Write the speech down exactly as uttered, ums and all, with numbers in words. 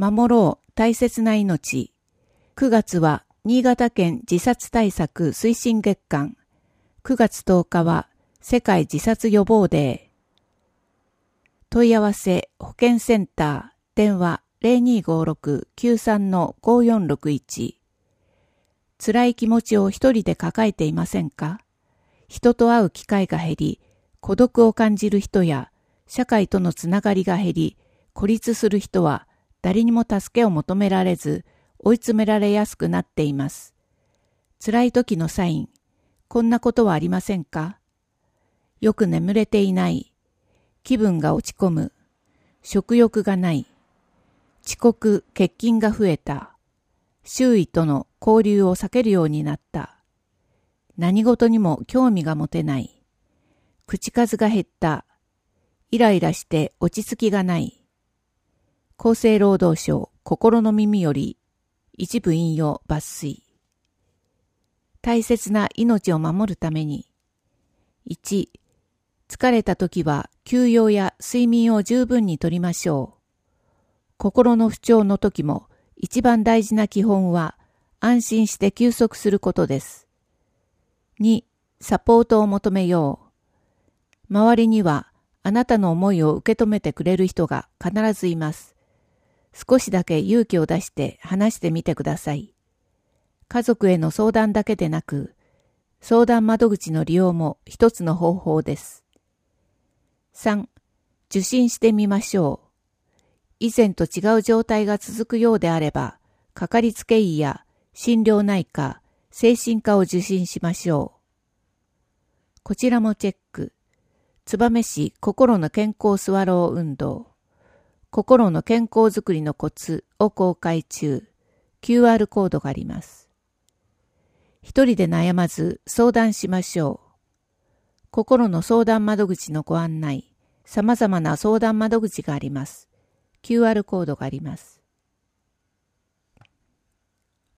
守ろう大切な命。くがつは新潟県自殺対策推進月間。くがつとおかは世界自殺予防デー。問い合わせ保健センター電話 ゼロにーごーろく きゅうさん ごーよんろくいち。辛い気持ちを一人で抱えていませんか？人と会う機会が減り、孤独を感じる人や社会とのつながりが減り、孤立する人は誰にも助けを求められず、追い詰められやすくなっています。辛い時のサイン、こんなことはありませんか？よく眠れていない。気分が落ち込む。食欲がない。遅刻、欠勤が増えた。周囲との交流を避けるようになった。何事にも興味が持てない。口数が減った。イライラして落ち着きがない。厚生労働省心の耳より一部引用抜粋。大切な命を守るために。いち、疲れた時は休養や睡眠を十分にとりましょう。心の不調の時も一番大事な基本は安心して休息することです。に、サポートを求めよう。周りにはあなたの思いを受け止めてくれる人が必ずいます。少しだけ勇気を出して話してみてください。家族への相談だけでなく、相談窓口の利用も一つの方法です。さん、受診してみましょう。以前と違う状態が続くようであれば、かかりつけ医や心療内科、精神科を受診しましょう。こちらもチェック。燕市心の健康スワロー運動。心の健康づくりのコツを公開中。キューアール コードがあります。一人で悩まず相談しましょう。心の相談窓口のご案内、様々な相談窓口があります。キューアール コードがあります。